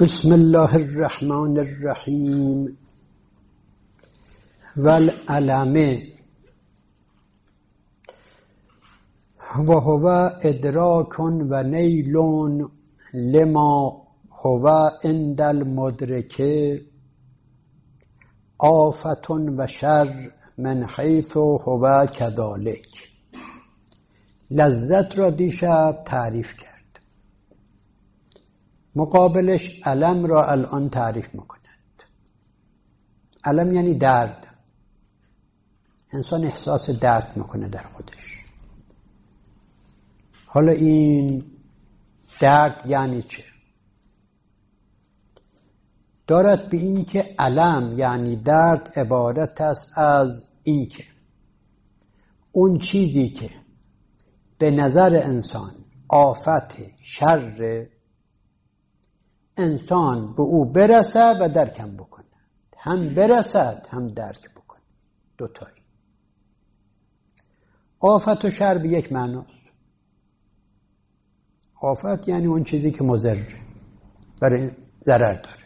بسم الله الرحمن الرحیم. والعلم و هو ادراک و نیل لما هو عند المدرک آفت و شر من حیث هو کذالک. لذت را دیشب تعریف کرد، مقابلش الم را الان تعریف میکنند. الم یعنی درد. انسان احساس درد میکنه در خودش. حالا این درد یعنی چه؟ دارد به این که الم یعنی درد عبارت است از این که اون چیزی که به نظر انسان آفت شر، انسان به او برسد و درکم بکنه. هم برسد هم درک بکنه، دوتایی. آفت و شر به یک معناست. آفت یعنی اون چیزی که مضر برای ضرر داره،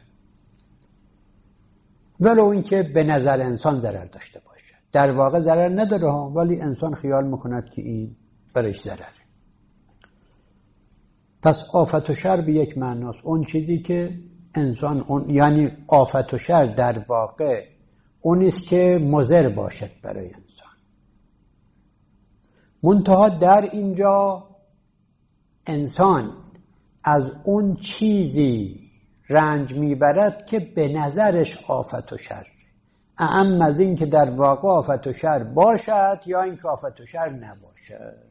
ولو این که به نظر انسان ضرر داشته باشه. در واقع ضرر نداره ها، ولی انسان خیال میکند که این برایش ضرره. پس آفت و شر به یک معناست اون چیزی که انسان یعنی آفت و شر در واقع اونیست که مضر باشد برای انسان. منتها در اینجا انسان از اون چیزی رنج میبرد که به نظرش آفت و شر، اعم از این که در واقع آفت و شر باشد یا اینکه آفت و شر نباشد.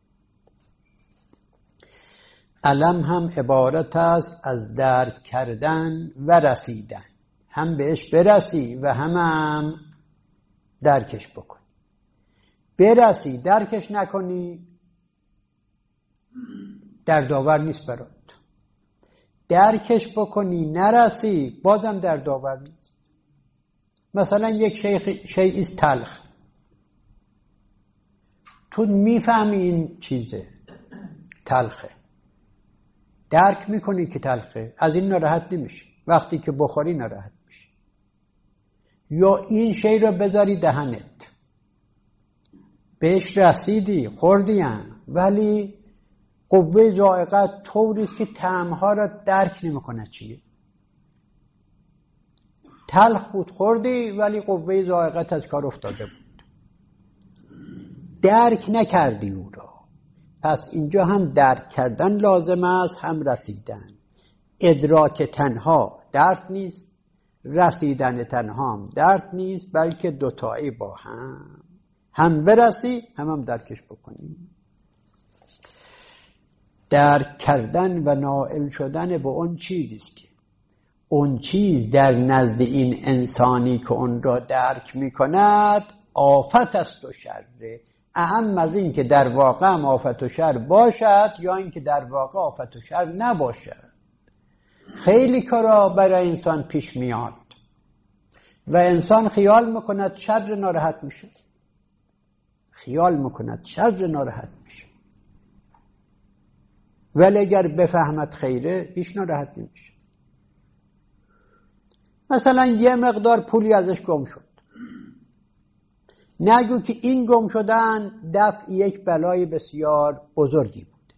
علم هم عبارت است از درک کردن و رسیدن. هم بهش برسی و هم درکش بکنی. برسی درکش نکنی دردآور نیست برات. درکش بکنی نرسی بازم دردآور نیست. مثلا یک شیء است تلخ، تو میفهمی این چیزه تلخه، درک میکنی که تلخه، از این ناراحت نمیشی. وقتی که بخوری ناراحت میشی. یا این شی رو بذاری دهنت، بهش رسیدی خوردیم، ولی قوه ذائقه طوریست که طعمها را درک نمیکنه. چیه؟ تلخ بود خوردی، ولی قوه ذائقه از کار افتاده بود، درک نکردی او را. پس اینجا هم درک کردن لازم است، هم رسیدن. ادراک تنها درد نیست، رسیدن تنها هم درد نیست، بلکه دوتایی با هم برسی هم درکش بکنیم. درک کردن و نائل شدن به اون چیزیست که اون چیز در نزد این انسانی که اون را درک میکند آفت است و شره، اهم از این که در واقع هم آفت و شر باشد یا این که در واقع آفت و شر نباشد. خیلی کارا برای انسان پیش میاد و انسان خیال میکند شر ناراحت میشه، خیال میکند شر ناراحت میشه، ولی اگر بفهمد خیره هیچ ناراحت نمیشه. مثلا یه مقدار پولی ازش گم شد، نگو که این گم شدن دفع یک بلای بسیار بزرگی بود.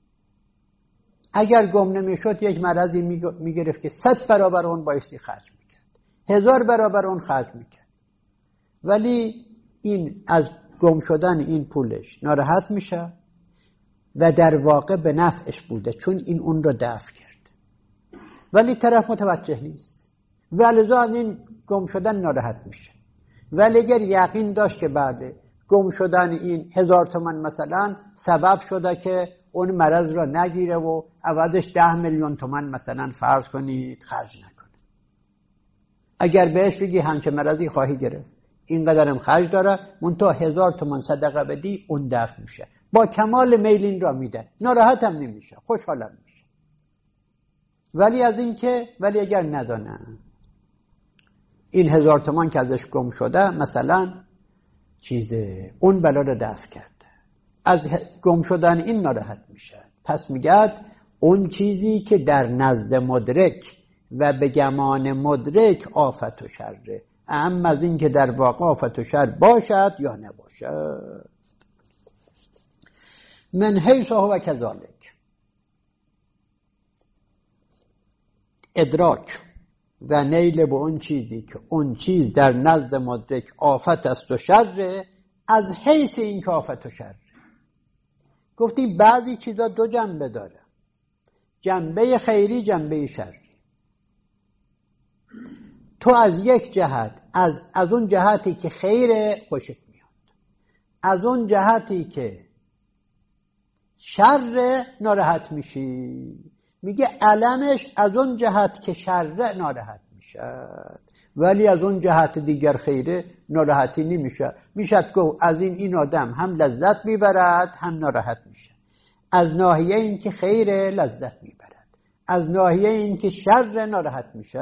اگر گم نمیشد یک مرضی میگرفت که 100 برابر اون بایستی خرج میکرد، 1000 برابر اون خرج میکرد، ولی این از گم شدن این پولش ناراحت میشه و در واقع به نفعش بوده، چون این اون رو دفع کرد، ولی طرف متوجه نیست و لذا از این گم شدن ناراحت میشه. ولی اگر یقین داشت که بعد گم شدن این 1000 تومان مثلا سبب شده که اون مرض را نگیره و عوضش 10 میلیون تومان مثلا فرض کنید خرج نکنه، اگر بهش بگی همچه مرضی خواهی گرفت، اینقدرم خرج داره، منتها 1000 تومان صدقه بدی، اون دفع میشه. با کمال میل این را میده، ناراحت هم نمیشه، خوشحالم میشه. ولی اگر ندانه این 1000 تومان که ازش گم شده مثلا اون بلا رو دفع کرده، از گم شدن این ناراحت میشه. پس میگه اون چیزی که در نزد مدرک و به گمان مدرک آفت و شره، اما از این که در واقع آفت و شر باشد یا نباشد. من حیث هو کذالک، ادراک و نیل به اون چیزی که اون چیز در نزد مدرک آفت است و شر، از حیث این که آفت و شر. گفتیم بعضی چیزا دو جنبه داره، جنبه خیری، جنبه شری. تو از یک جهت از اون جهتی که خیره خوشت میاد، از اون جهتی که شر ناراحت میشی. میگه علمش از اون جهت که شر ناراحت میشه، ولی از اون جهت دیگر خیره ناراحتی نمیشه. میشد گفت از این آدم هم لذت میبرد هم ناراحت میشه. از ناحیه این که خیره لذت میبرد، از ناحیه این که شر ناراحت میشه.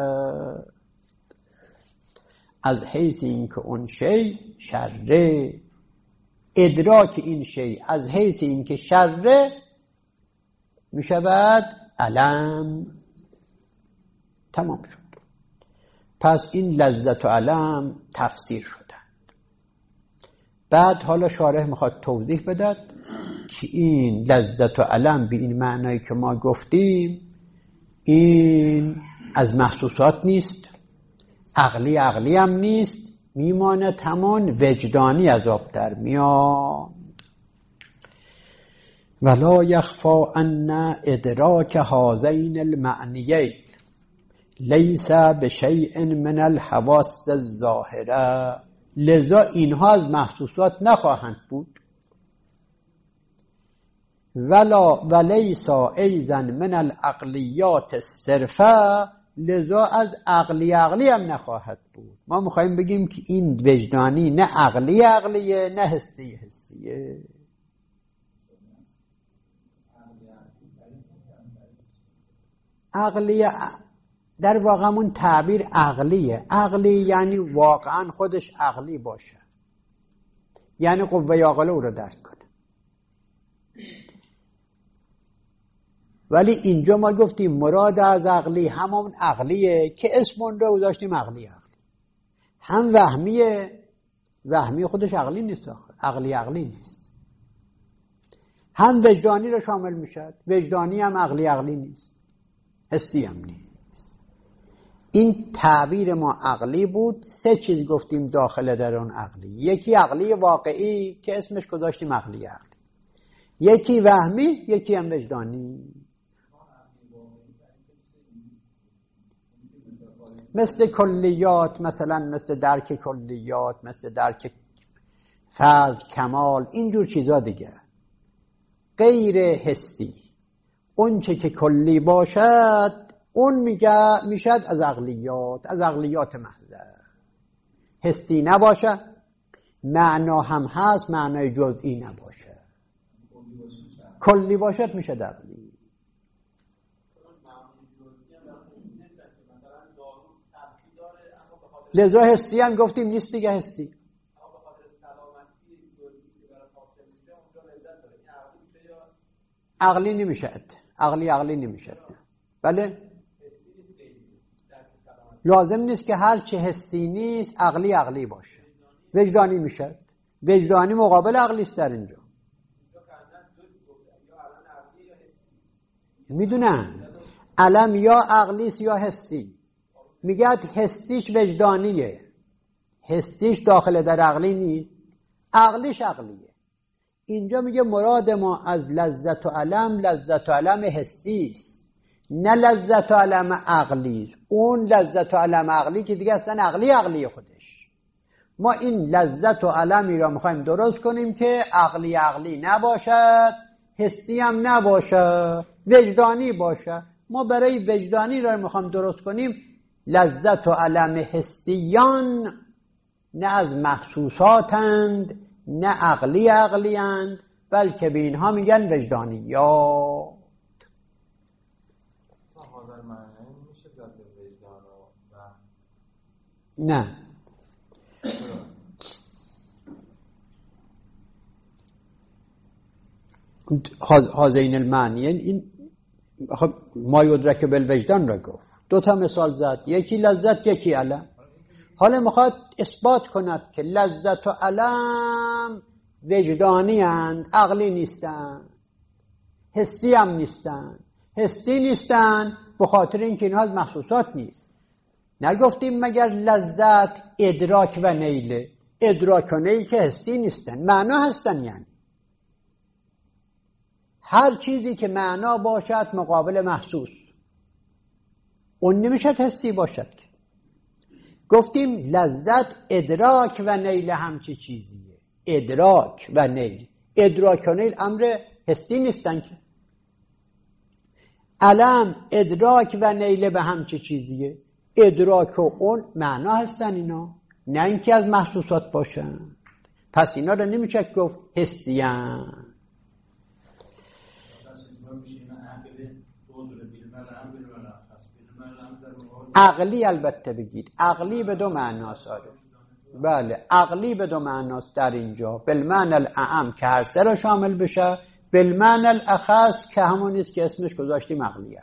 از حیث این که اون شی شره، ادراک این شی از حیث این که شره میشود علم. تمام شد. پس این لذت و علم تفسیر شدند. بعد حالا شارح میخواد توضیح بدد که این لذت و علم به این معنایی که ما گفتیم این از محسوسات نیست، عقلی هم نیست، میمانه تمام وجدانی عذاب در میاد. ولا یخفا ان ادراک هذین المعنیین لیس بشیء من الحواس الظاهره، لذا اینها از محسوسات نخواهند بود. ولیس ایضا من العقلیات الصرفه، لذا از عقلی هم نخواهد بود. ما میخوایم بگیم که این وجدانی نه عقلیه نه حسیه. عقلیه در واقعمون تعبیر عقلیه. عقلی یعنی واقعا خودش عقلی باشه، یعنی قوه عاقله او رو درک کنه. ولی اینجا ما گفتیم مراد از عقلی همون عقلیه که اسمون رو گذاشتیم عقلی. هم وهمی خودش عقلی نیست، عقلی نیست. هم وجدانی رو شامل میشه، وجدانی هم عقلی نیست، حسی هم نیست. این تعبیر ما عقلی بود. سه چیز گفتیم داخل در اون عقلی. یکی عقلی واقعی که اسمش گذاشتیم عقلی، یکی وهمی، یکی هم وجدانی. مثل کلیات، مثلا مثل درک کلیات، مثل درک فضل، کمال، اینجور چیزا دیگه. غیر حسی، اون چه که کلی باشد اون میشد از عقلیات محضه. حسی نباشه، معنا هم هست، معنای جزئی نباشه. کلی باشد میشه عقلی. لذا حسی هم گفتیم نیست دیگه. حسی عقلی نمیشد، عقلی نمیشد. بله، لازم نیست که هر چه حسی نیست عقلی باشه. وجدانی میشد. وجدانی مقابل عقلی است در اینجا. میدونن علم یا عقلی است یا حسی. میگه حسیش وجدانیه، حسیش داخل در عقلی نیست، عقلیش عقلیه. اینجا میگه مراد ما از لذت و علم حسی است، نه لذت و علم عقلی. اون لذت و علم عقلی که دیگه اصلا عقلی خودش. ما این لذت و علمی را میخوایم درست کنیم که عقلی نباشد، حسی هم نباشه، وجدانی باشه. ما برای وجدانی را میخوایم درست کنیم لذت و علم حسیان، نه از محسوساتند، نه عقلیند، بلکه به اینها میگن وجدانیات. نه، هذین المعنیین، این ما یدرک بالوجدان را گفت. دو تا مثال زد، یکی لذت یکی علم. حالا میخواد اثبات کند که لذت و علم وجدانی اند، عقلی نیستند، حسی هم نیستند. حسی نیستند به خاطر اینکه اینها از محسوسات نیست. نگفتیم مگر لذت ادراک و نیله؟ ادراک و نیل که حسی نیستن، معنا هستن. یعنی هر چیزی که معنا باشد مقابل محسوس، اون نمیشه حسی باشد که. گفتیم لذت ادراک و نیل همچی چیزیه. ادراک و نیل، ادراک و نیل امر حسی نیستن که. علم ادراک و نیل به همچی چیزیه. ادراک و اون معنا هستن اینا، نه اینکه از محسوسات باشن. پس اینا رو نمیشه گفت حسیان. عقلی البته بگید، عقلی به دو معناست. بله، عقلی به دو معناست در اینجا، بالمعنی الاعم که هر سه را شامل بشه، بالمعنی الاخص که همون نیست که اسمش گذاشتیم عقلی.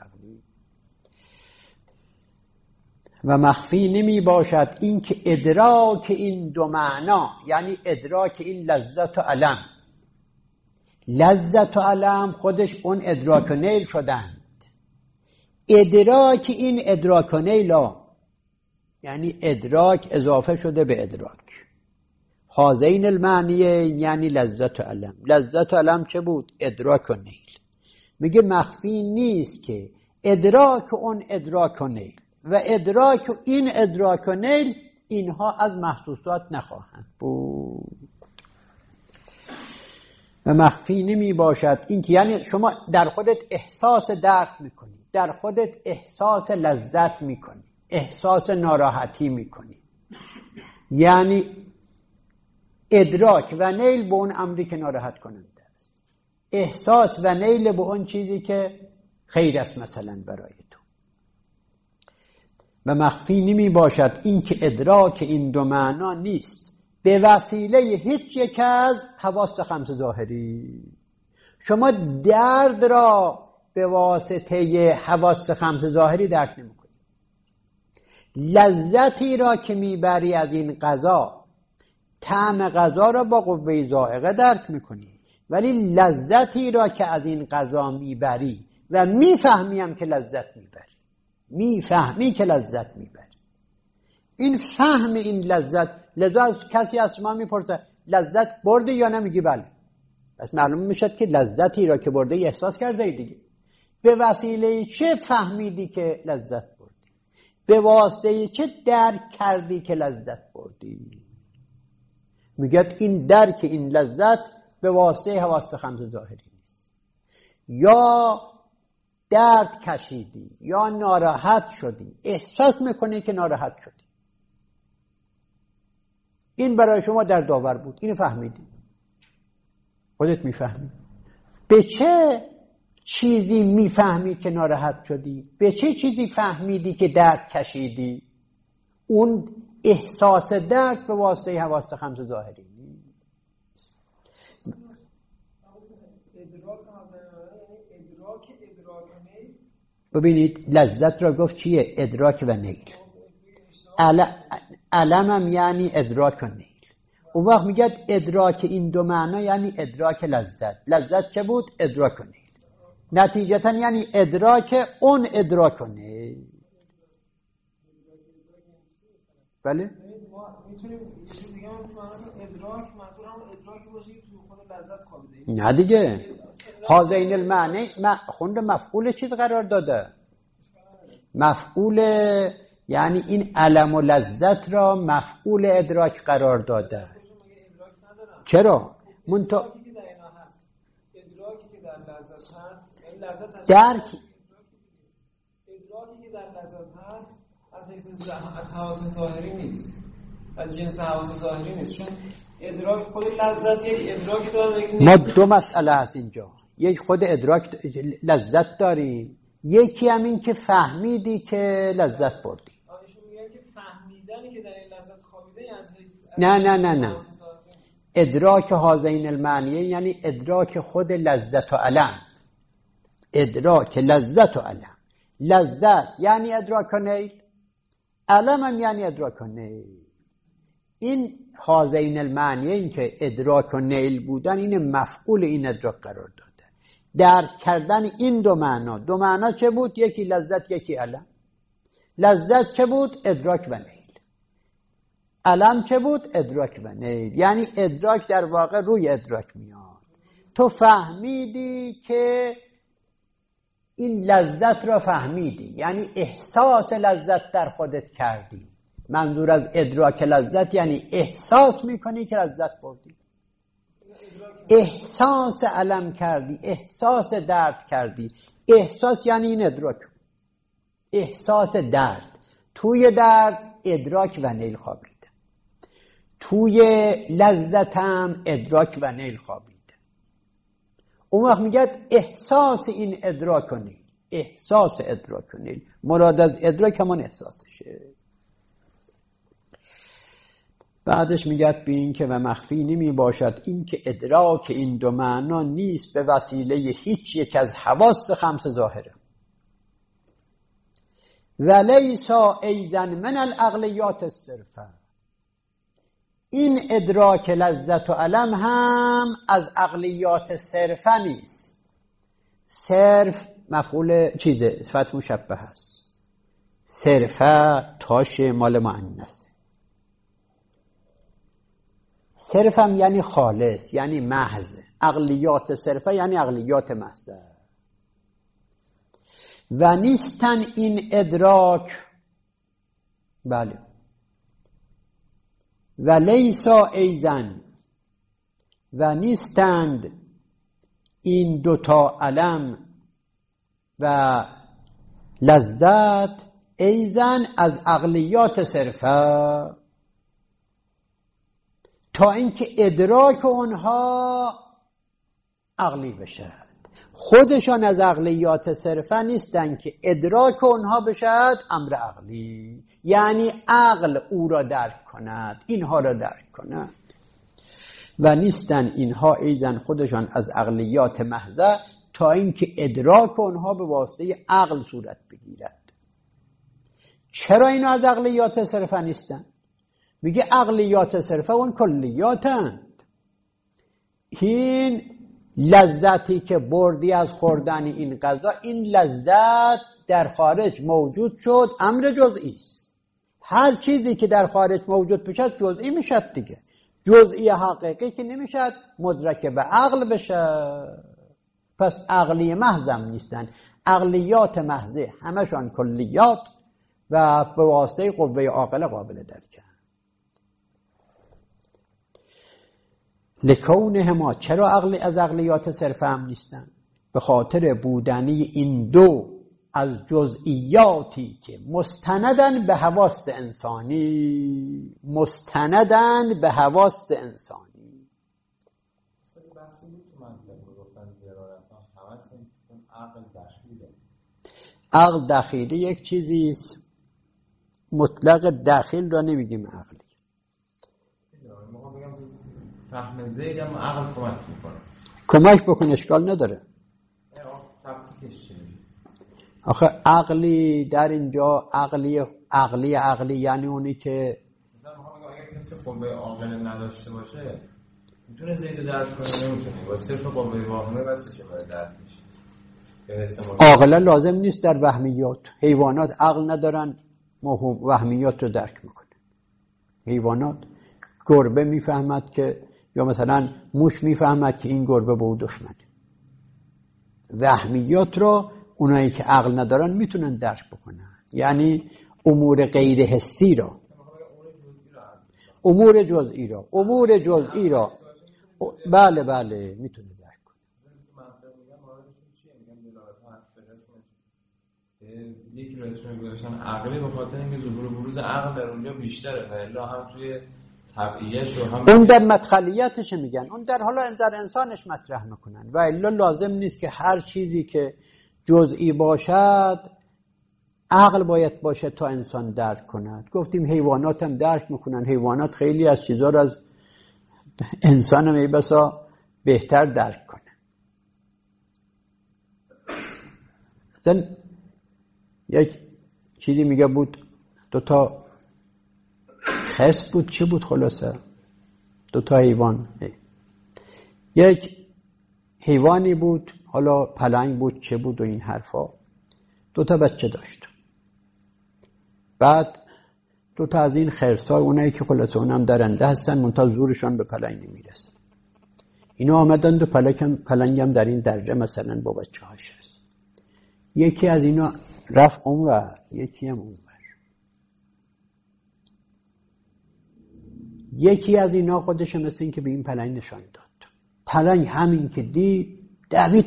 و مخفی نمی باشد این که ادراک این دو معنا، یعنی ادراک این لذت و علم، لذت و علم خودش اون ادراک و نیل شدند. ادراک این ادراک و نیل یعنی ادراک اضافه شده به ادراک. هذین المعنیه یعنی لذت و علم. لذت و علم چه بود؟ ادراک و نیل. میگه مخفی نیست که ادراک اون ادراک و نیل و ادراک این ادراک و نیل اینها از محسوسات نخواهند بود. و مخفی نمی باشد این که یعنی شما در خودت احساس درد میکنی، در خودت احساس لذت میکنی، احساس ناراحتی میکنی، یعنی ادراک و نیل به اون امری که ناراحت کننده است، احساس و نیل به اون چیزی که خیر است مثلا برای تو. و مخفی نمی باشد این که ادراک این دو معنا نیست به وسیله هیچ یک از حواس خمس ظاهری. شما درد را به واسطه حواس خمس ظاهری درک نمی کنی. لذتی را که میبری از این غذا، طعم غذا را با قوه ذائقه درک میکنی، ولی لذتی را که از این غذا میبری و میفهمیم که لذت میبری، میفهمی که لذت میبری، این فهم این لذت از کسی از ما میپرسه لذت برده یا نمیگی بله، پس معلوم میشد که لذتی را که برده احساس کرده دیگه. به وسیله چه فهمیدی که لذت بردی؟ به واسطه چه درک کردی که لذت بردی؟ میگه این درک این لذت به واسطه حواس خمس ظاهری نیست. یا درد کشیدی یا ناراحت شدی، احساس میکنی که ناراحت شدی، این برای شما در داور بود، اینو فهمیدی، خودت میفهمی. به چه چیزی میفهمی که ناراحت شدی؟ به چه چیزی فهمیدی که درد کشیدی؟ اون احساس درد به واسطه حواس خمس ظاهری نیست. ببینید لذت را گفت چیه؟ ادراک و نیل. علمم یعنی ادراک و نیل. اون وقت میگه ادراک این دو معنا یعنی ادراک لذت. لذت چه بود؟ ادراک و نیل. نتیجتا یعنی ادراک اون ادراک و نیل. بله؟ میتونیم دیگه ادراک منظور هم ادراکی باشه که تو خود لذت خوابیده. نه دیگه. هذین المعنی خوند مفعول چیز قرار داده. مفعول یعنی این علم و لذت را مفعول ادراک قرار داده. چرا؟ ادراکی که در اینا هست، ادراکی که در لذت هست، درک ادراکی که در لذت هست از حواس ظاهری نیست، از جنس حواس ظاهری نیست، چون ادراک خود لذت یک ادراک داره. ما دو مسئله هست اینجا، یک خود ادراک لذت داریم، یکی هم این که فهمیدی که لذت بردی. آنشون میگن که فهمیدنی که در این لذت خوابیده از حس نه ادراک هذین المعنیه یعنی ادراک خود لذت و علم، ادراک لذت و علم. لذت یعنی ادراک و نیل، علم هم یعنی ادراک و نیل. این هذین المعنی، این که ادراک و نیل بودن، این مفعول این ادراک قرار داده. درک کردن این دو معنا چه بود؟ یکی لذت یکی علم. لذت چه بود؟ ادراک و نیل. علم چه بود؟ ادراک و نیل. یعنی ادراک در واقع روی ادراک میاد. تو فهمیدی که این لذت را فهمیدی، یعنی احساس لذت در خودت کردی. منظور از ادراک لذت یعنی احساس میکنی که لذت بردی، احساس علم کردی، احساس درد کردی. احساس یعنی این ادراک، احساس درد. توی درد ادراک و نیل خوابیده، توی لذتم ادراک و نیل خوابیده. اون وقت میگه احساس این ادراک و نیل، احساس ادراک و نیل. مراد از ادراک همون احساسشه. بعدش میگه به این که و مخفی نمی باشد این که ادراک این دو معنا نیست به وسیله هیچ یک از حواس خمس ظاهره و لیسا ایضا من العقلیات الصرفه. این ادراک لذت و علم هم از عقلیات صرفه نیست. صرف مفعول چیزه، صفت مشبه هست. صرفه تاش مال مؤنث. صرف هم یعنی خالص، یعنی محض. عقلیات صرفه یعنی عقلیات محض. و نیستن این ادراک، بله، و لیسا ایضا، و نیستند این دوتا علم و لذت ایضا از عقلیات صرفه، تا اینکه ادراک اونها عقلی بشه. خودشان از عقلیات صرفه نیستن که ادراک اونها بشد امر عقلی، یعنی عقل او را درک کند، اینها را درک کند. و نیستن اینها ایضا خودشان از عقلیات محضه، تا اینکه ادراک اونها به واسطه عقل صورت بگیرد. چرا اینا از عقلیات صرفه نیستن؟ میگه عقلیات صرفه اون کلیاتند. این لذتی که بردی از خوردن این غذا، این لذت در خارج موجود شد، امر جزئی است. هر چیزی که در خارج موجود بشد جزئی میشد دیگه. جزئی حقیقی که نمیشد مدرک به عقل بشه. پس عقلی محض هم نیستن. عقلیات محضه همشان کلیات و به واسطه قوه عاقله قابل درک. لکونهما، چرا عقلی از عقلیات صرفه هم نیستن؟ به خاطر بودنی این دو از جزئیاتی که مستندن به حواس انسانی، مستندن به حواس انسانی. بحثی بود که من گفتن ضرارتان همشون عقل دخیله. عقل دخیله یک چیزیست، مطلق داخل را نمیگیم عقلی. فهم زید هم عقل کمک میکنه. کمک بکن اشکال نداره. آخه عقلی در اینجا عقلی یعنی اونی که مثلا اگه کسی قوه عاقله نداشته باشه میتونه زید درک کنه، نمیتونه. با صرف قوه واهمه بس چه باید درک میشه. عاقله لازم نیست در وهمیات. حیوانات عقل ندارن، وهمیات رو درک میکنه. حیوانات، گربه میفهمد که، یا مثلا موش میفهمد که این گربه به او دشمنه. وهمیات رو اونایی که عقل ندارن میتونن درک بکنن، یعنی امور غیر حسی رو، امور جزئی رو بله میتونه درک کنه. یکی رو اسم گذاشتن عقلی به خاطر اینکه ظهور و بروز عقل در اونجا بیشتره و الا هم توی طبیعیش رو هم اون در مدخلیتش میگن، اون در حالا در انسانش مطرح میکنن. و الا لازم نیست که هر چیزی که جزئی باشد عقل باید باشه تا انسان درک کند. گفتیم حیوانات هم درک میکنن. حیوانات خیلی از چیزا رو از انسان هم بسا بهتر درک کنه. یک چیزی میگه بود 2 خرس بود، چی بود خلاصه 2 حیوان، یک حیوانی بود، حالا پلنگ بود چه بود و این حرفا، 2 بچه داشت. بعد 2 از این خرس‌ها، اونایی که خلاصه اونم درنده هستن منتها زورشان به پلنگ نمیرسه، اینا آمدند و پلنگ هم در این درجه مثلا با بچه هاش هست. یکی از اینا رفت اونور، یکی هم اونور. یکی از اینا خودش مثل این که به این پلنگ نشان داد. پلنگ همین که دید دوید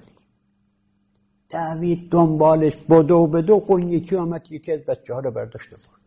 دنبالش، بدو اون یکی آمد یکی از بچه ها رو برداشت برد.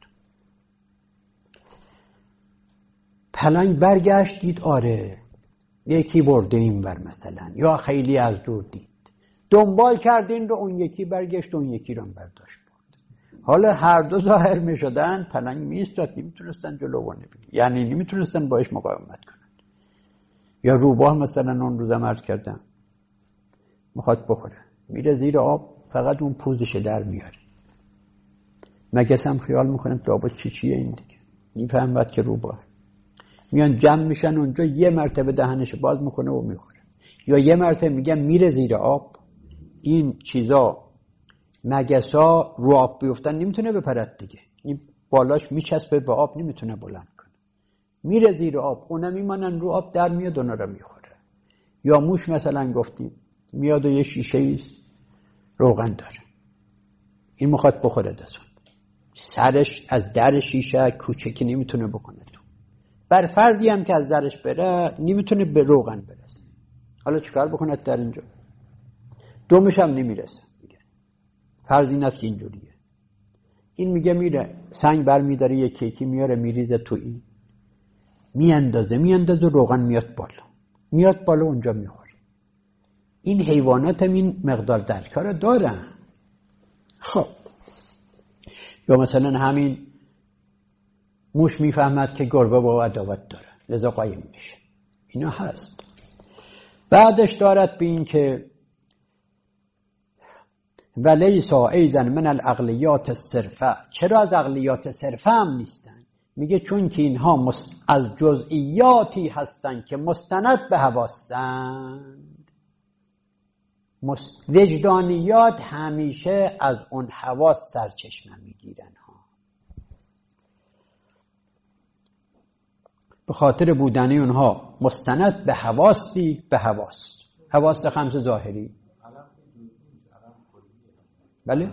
پلنگ برگشت دید آره یکی برده این بر مثلا، یا خیلی از دور دید، دنبال کردین رو اون یکی برگشت اون یکی رو برداشت برد. حالا هر دو ظاهر می شدن، پلنگ می ایستاد، نمیتونستن جلوانه بگیرن، یعنی نمیتونستن باش مقاومت کنن. یا روباه مثلا اون روزم عرض کردم میخواد بخوره، میره زیر آب فقط اون پوزش در میاره. مگس هم خیال میکنم که آب چیه این دیگه، میفهمد که روباه. میان جمع میشن اونجا، یه مرتبه دهنش باز میکنه و میخوره. یا یه مرتبه میگم میره زیر آب، این چیزا مگسا رو آب بیفتن نمیتونه بپرد دیگه، این بالاش میچسبه به آب نمیتونه بلند کنه، میره زیر آب، اونا میمانن رو آب، در میاد اونا رو میخوره. یا موش مثلا گفتیم میاد و یه شیشه ایست روغن داره، این میخواد بخوره دستون، سرش از در شیشه کوچکی نمیتونه بکنه تو، بر فرضی هم که از درش بره نمیتونه به روغن برسه. حالا چیکار بکنه در اینجا؟ دومش هم نمیرسه. فرض این است که اینجوریه. این میگه سنگ بر میداره یکی یکی میاره میریزه تو این، میاندازه روغن میاد بالا اونجا میخوره. این حیوانات هم این مقدار درکار دارن. خب یا مثلا همین موش میفهمد که گربه با عداوت داره لذا قایم میشه، اینا هست. بعدش دارد به این که ولیسا ایزن من العقلیات الصرفه، چرا از عقلیات صرفه هم نیستن؟ میگه چون که اینها از جزئیاتی هستن که مستند به حواسند. وجدانیات همیشه از اون حواس سرچشمه میگیرن ها، به خاطر بودن اونها مستند به حواستی، به حواس 5 ظاهری. بله؟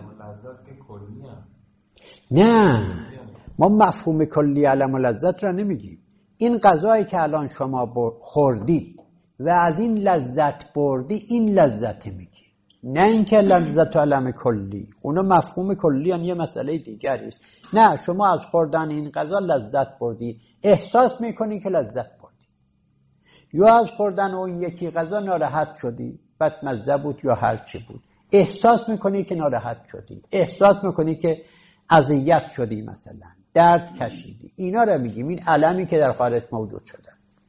نه، ما مفهوم کلی علم و لذت را نمیگیم. این غذایی که الان شما خوردی و از این لذت بردی، این لذت میگی، نه اینکه لذت و علم کلی. اونا مفهوم کلی هم یه مسئله دیگری است. نه، شما از خوردن این غذا لذت بردی، احساس میکنی که لذت بردی. یا از خوردن اون یکی غذا ناراحت شدی، بدمزه بود یا هر چی بود، احساس میکنی که ناراحت شدی، احساس میکنی که اذیت شدی، مثلا درد کشیدی. اینا رو میگیم این علمی که در خارج موجود شده.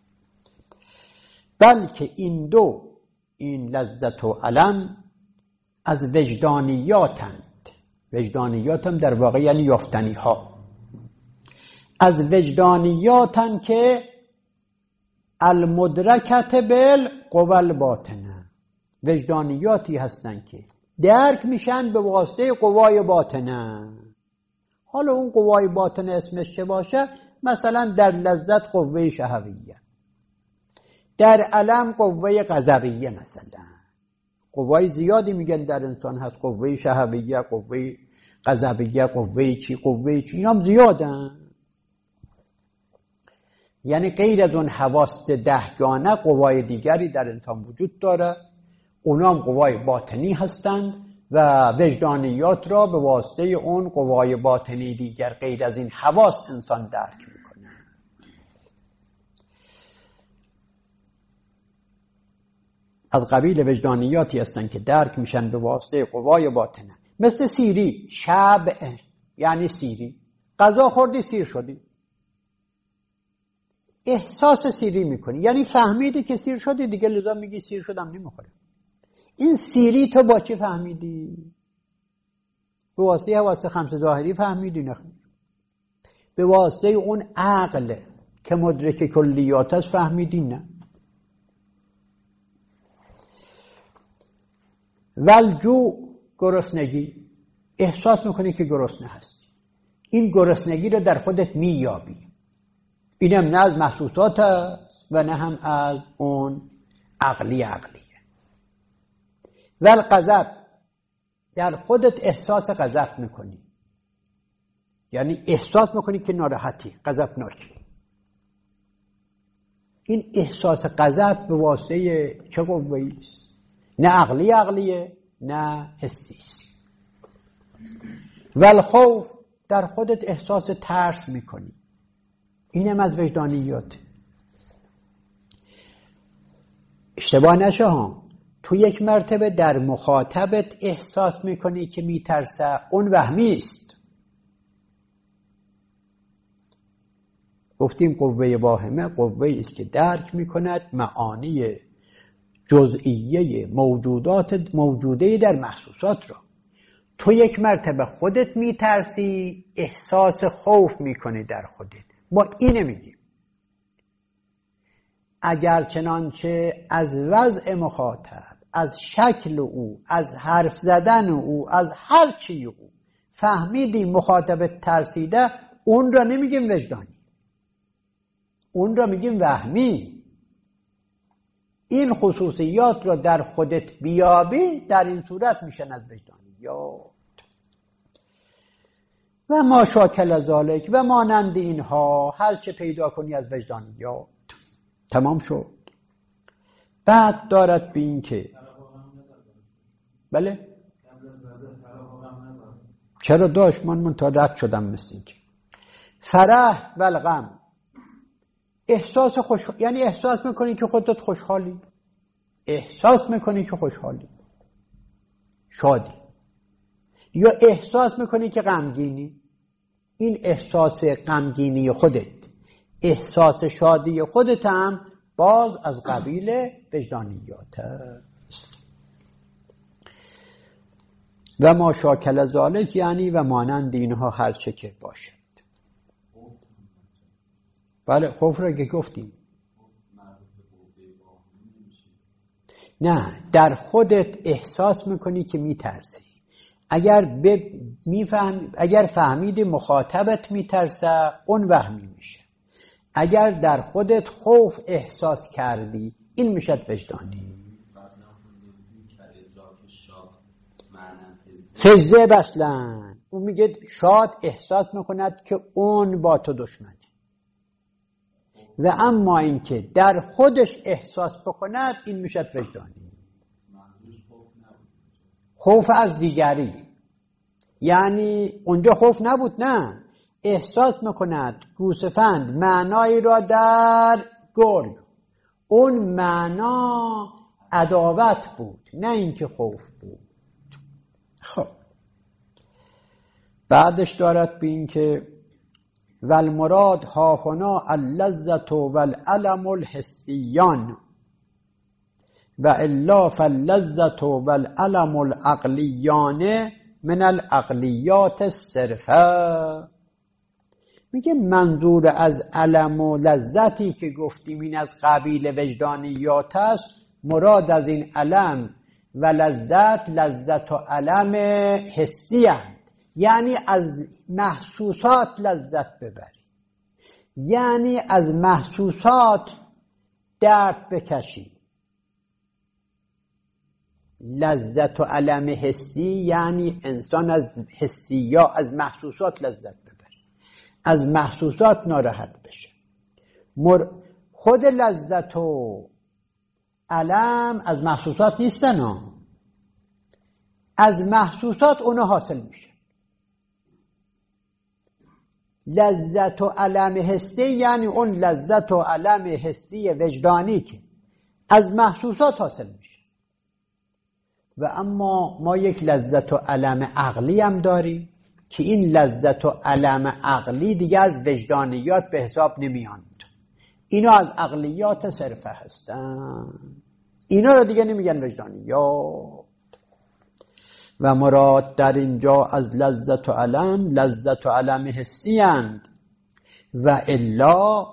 بلکه این دو، این لذت و علم، از وجدانیاتند. وجدانیات هم در واقع یعنی یافتنی ها. از وجدانیاتند که المدرکت بالقوى الباطنه، وجدانیاتی هستند که درک میشن به واسطه قوای باطنه. حالا اون قوای باطنه اسمش چه باشه؟ مثلا در لذت قوه شهویه، در علم قوه غضبیه، مثلا قوای زیادی میگن در انسان هست، قوه شهویه، قوه غضبیه، قوه چی، اینا هم زیادن. یعنی غیر از اون حواس 10گانه قوای دیگری در انسان وجود داره، اونا هم قوای باطنی هستند و وجدانیات را به واسطه اون قوای باطنی دیگر غیر از این حواس انسان درک میکنه. از قبیل وجدانیاتی هستند که درک میشن به واسطه قوای باطنه، مثل سیری، شبع یعنی سیری، غذا خوردی سیر شدی، احساس سیری میکنی، یعنی فهمیدی که سیر شدی دیگه، لذا میگی سیر شدم نمیخوره. این سیری تو با چی فهمیدی؟ به واسطه حواس خمس ظاهری فهمیدی؟ نه، به واسطه اون عقل که مدرک کلیات است فهمیدی؟ نه. ولجو، گرسنگی، احساس میکنی که گرسنه هستی، این گرسنگی رو در خودت مییابی، اینم نه از محسوسات است و نه هم از اون عقلیه. والغضب، در خودت احساس غضب میکنی، یعنی احساس میکنی که ناراحتی، غضبناکی. این احساس غضب به واسطه چه قوه‌ای است؟ نه عقلیه نه حسی است. والخوف، در خودت احساس ترس میکنی، اینم از وجدانیات. اشتباه نشه ها، تو یک مرتبه در مخاطبت احساس میکنی که میترسه، اون وهمی است. گفتیم قوه واهمه قوه است که درک میکند معانی جزئیه موجوده در محسوسات را. تو یک مرتبه خودت میترسی، احساس خوف میکنی در خودت. ما اینه میگیم اگر چنانچه از وضع مخاطب، از شکل او، از حرف زدن او، از هر چی او فهمیدی مخاطب ترسیده، اون را نمیگیم وجدانی، اون را میگیم وهمی. این خصوصیات را در خودت بیابی، در این صورت میشن از وجدانیات. و ما شاکل ذالک، و مانند اینها هر چه پیدا کنی از وجدانیات. تمام شد. بعد دارد به این که بله چرا داشت، من تا رد شدم مثل این که فرح و الغم، احساس یعنی احساس میکنی که خودت خوشحالی، احساس میکنی که خوشحالی، شادی، یا احساس میکنی که غمگینی. این احساس غمگینی خودت، احساس شادی خودت هم باز از قبیل وجدانیات است. و ما شاکل ذالک یعنی و مانند اینها هر چه که باشد. بله خوف را که گفتیم، نه در خودت احساس میکنی که میترسی. اگر فهمیدی مخاطبت میترسه، اون وهمی میشه. اگر در خودت خوف احساس کردی، این میشد وجدانی. فزه بسلن، اون میگه شاد احساس میکند که اون با تو دشمنه. و اما اینکه در خودش احساس بکند، این میشد وجدانی. خوف از دیگری، یعنی اونجا خوف نبود، نه، احساس میکند گوسفند معنایی را در گرگ، اون معنا عداوت بود نه اینکه خوف بود. خب بعدش دارد به این که والمراد هاهنا اللذت والالم الحسیان و الا فاللذت والالم العقلیان من العقلیات الصرفه. میگه منظور از علم و لذتی که گفتیم این از قبیل وجدانیات است. مراد از این علم و لذت و علم حسی هست، یعنی از محسوسات لذت ببری، یعنی از محسوسات درد بکشی. لذت و علم حسی یعنی انسان از حسی یا از محسوسات لذت ببره، از محسوسات ناراحت بشه. خود لذت و علم از محسوسات نیستن ها. از محسوسات اونها حاصل میشه. لذت و علم حسی یعنی اون لذت و علم حسی وجدانی که از محسوسات حاصل میشه. و اما ما یک لذت و علم عقلی هم داریم که این لذت و علم عقلی دیگه از وجدانیات به حساب نمیاند. اینا از عقلیات صرفه هستن، اینا رو دیگه نمیگن وجدانیات. و مراد در اینجا از لذت و علم، لذت و علم حسی اند. و الا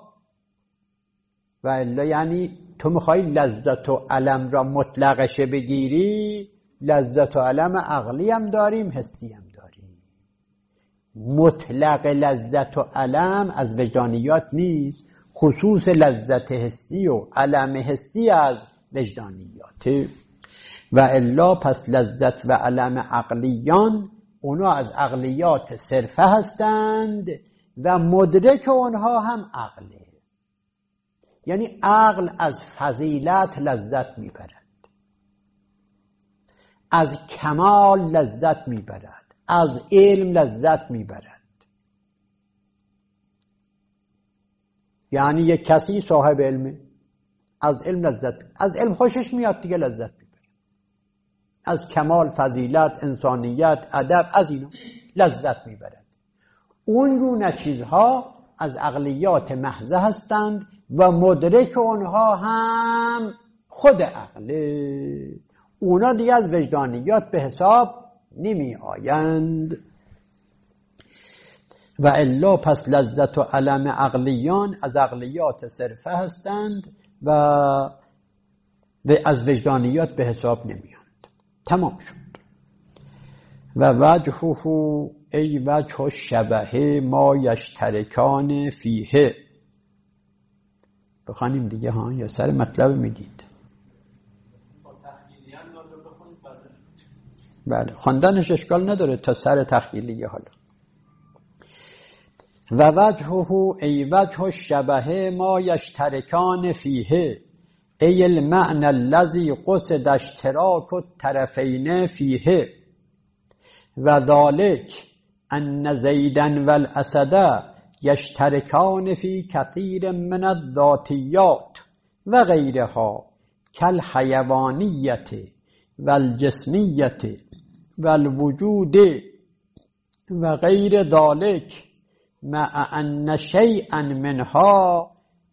یعنی تو میخوای لذت و علم را مطلقشه بگیری، لذت و علم عقلی هم داریم، حسی هم داریم. مطلق لذت و علم از وجدانیات نیست، خصوص لذت حسی و علم حسی از وجدانیات. و الا پس لذت و علم عقلیان اونا از عقلیات صرفه هستند و مدرک اونها هم عقله. یعنی عقل از فضیلت لذت میبرد، از کمال لذت میبرد، از علم لذت میبرد. یعنی یک کسی صاحب علمه، از علم لذت، از علم خوشش میاد دیگه، لذت میبره. از کمال، فضیلت، انسانیت، ادب، از اینو لذت میبرد. اون گونه چیزها از عقلیات محض هستند و مدرک اونها هم خود عقله. اونا دیگه از وجدانیات به حساب نمی آیند. و الا پس لذت و علم عقلیان از عقلیات صرفه هستند و از وجدانیات به حساب نمیاند. تمام شد. و وجهه ای وجه شبهه ما یشترکان فیه. بخوانیم دیگه ها یا سر مطلب میگید؟ بله خواندنش اشکال نداره تا سر تخیلیه. حالا و وجهه ای وجه شبهه ما یشترکان فیه ای المعنى الذي قصد اشتراک الطرفین فیه و ذلك ان زیدا والاسد یشترکان فی کثیر من الذاتیات و غیرها کالحیوانیت والجسمیت والوجود و غیر ذلك مع ان شیئا منها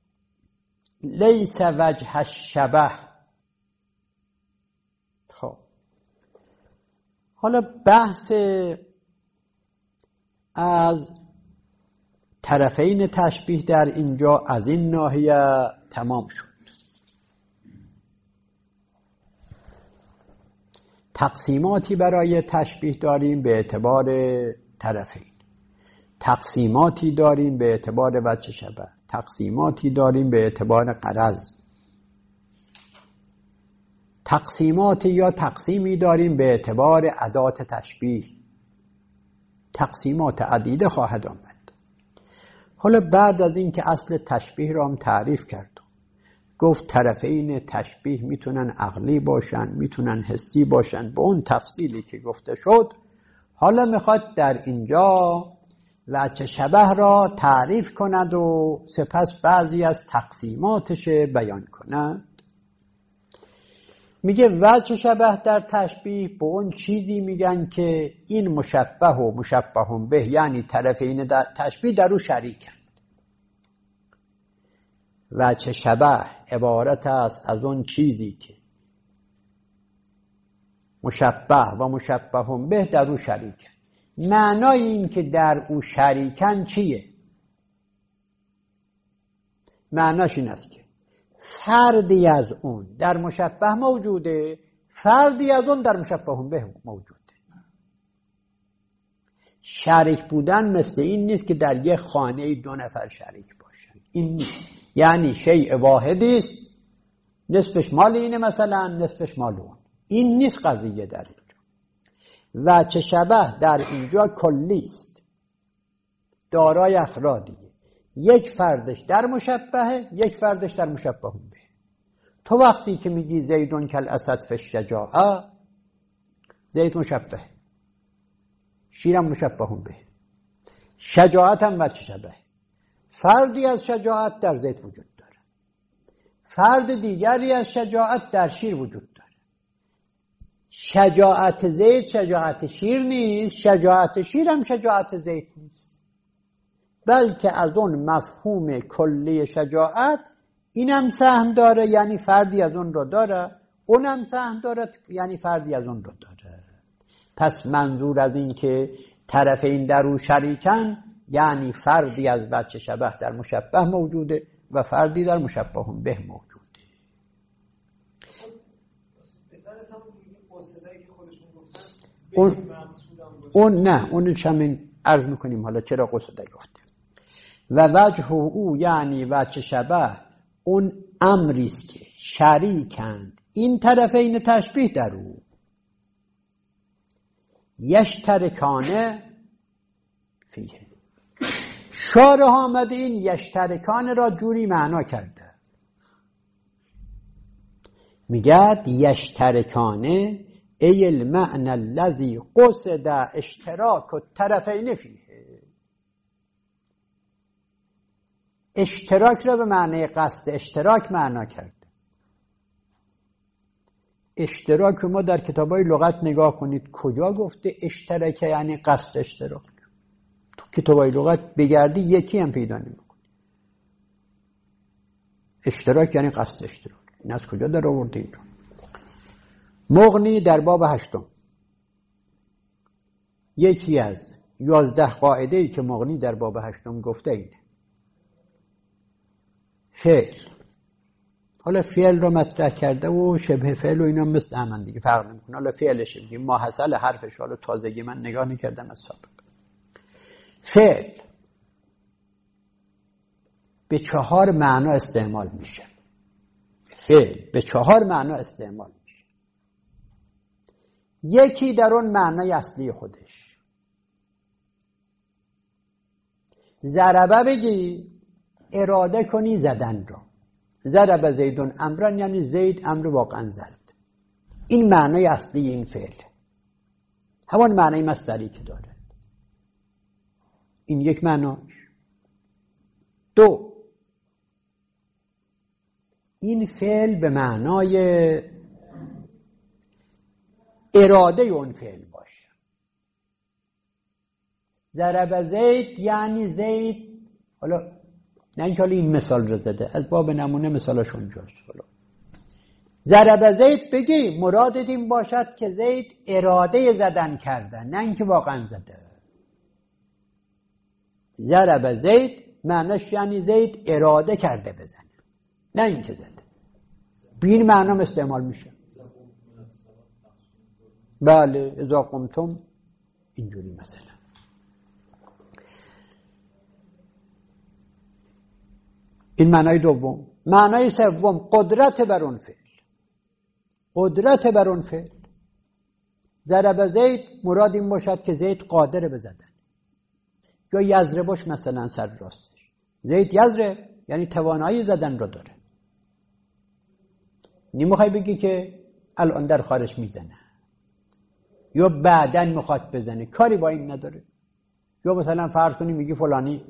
لیس وجه الشبه. خب حالا بحث از طرفین تشبیه در اینجا از این ناحیه تمام شد. تقسیماتی برای تشبیه داریم به اعتبار طرفین، تقسیماتی داریم به اعتبار وجه شبه، تقسیماتی داریم به اعتبار غرض، تقسیماتی یا تقسیمی داریم به اعتبار ادات تشبیه. تقسیمات عدیده خواهد آمد. حالا بعد از این که اصل تشبیه را هم تعریف کرد، گفت طرفین تشبیه میتونن عقلی باشن، میتونن حسی باشن، به اون تفصیلی که گفته شد. حالا میخواد در اینجا وجه شبه را تعریف کند و سپس بعضی از تقسیماتش بیان کند. میگه وجه شبه در تشبیه به اون چیزی میگن که این مشبه و مشبه به، یعنی طرفین در تشبیه در او شریکن. وجه شبه عبارت است از اون چیزی که مشبه و مشبه به در او شریکن. معنای این که در او شریکن چیه؟ معناش این است که فردی از اون در مشبه موجوده، فردی از اون در مشبه به موجوده. شریک بودن مثل این نیست که در یک خانه 2 نفر شریک باشن. این نیست. یعنی شیء واحدی است، نصفش مال اینه مثلا، نصفش مال اون. این نیست قضیه در اینجا. وجه شبه در اینجا کلی است، دارای افرادیه. یک فردش در مشبهه، یک فردش در مشبه به. تو وقتی که میگی زیدون کالاسد فی الشجاعه، زید مشبه، شیرم مشبه به، شجاعت هم وجه شبه. فردی از شجاعت در زید وجود داره، فرد دیگری از شجاعت در شیر وجود داره. شجاعت زید شجاعت شیر نیست، شجاعت شیر هم شجاعت زید نیست، بلکه از اون مفهوم کلی شجاعت اینم سهم داره، یعنی فردی از اون رو داره، اونم سهم داره، یعنی فردی از اون رو داره. پس منظور از این که طرفین در او شریکن یعنی فردی از وجه شبه در مشبه موجوده و فردی در مشبه به موجوده. اون نه، اونش همین عرض میکنیم حالا چرا قصده گفته. و وجه او یعنی وجه شبه اون امریست که شریکند این طرفین تشبیه در او، یشترکانه فیه. شارح آمده این یشترکانه را جوری معنا کرده، میگه یشترکانه ای المعنى الذي قصد اشتراک الطرفین فیه. اشتراک را به معنی قصد اشتراک معنا کرده. اشتراک ما در کتابای لغت نگاه کنید کجا گفته اشتراک یعنی قصد اشتراک؟ تو کتابای لغت بگردی یکی هم پیدا نمی‌کنی. اشتراک یعنی قصد اشتراک. این از کجا در آورده اینجا؟ مغنی در باب 8 یکی از 11 قاعده‌ای که مغنی در باب 8 گفته اینه. فعل، حالا فعل رو مطرح کرده و شبه فعل و اینا مثل هم دیگه فرق نمیکنه. حالا فعلش میگیم ما حاصل حرفش، حالا تازگی من نگاه نکردم از سابق. فعل به 4 معنا استعمال میشه. فعل به 4 معنا استعمال میشه. یکی در اون معنای اصلی خودش، ضربه بگی اراده کنی زدن را، ضرب زیدون امرن یعنی زید امر واقعا زد. این معنای اصلی این فعل، همون معنای مصدری که داره. این یک معناش. 2 این فعل به معنای اراده اون فعل باشه. ضرب زید یعنی زید، حالا نه اینکه حالا این مثال رو زده، از باب نمونه مثالش اونجاست. ضرب زید بگی مرادت این باشد که زید اراده زدن کرده، نه اینکه واقعا زده. ضرب زید معناش یعنی زید اراده کرده بزنه، نه اینکه زده. بین معنا استعمال میشه. بله اذا قمتم اینجوری مثلا. این معنای دوم. معنای سوم قدرت بر اون فعل. قدرت بر اون فعل. ضرب زید مراد این باشد که زید قادر به زدن. یا یضربش مثلا سر راستش. زید یضرب یعنی توانایی زدن رو داره. نمیخوای بگی که الان در خارج میزنه یا بعداً میخواد بزنه، کاری با این نداره. یا مثلا فرض کنی میگی فلانی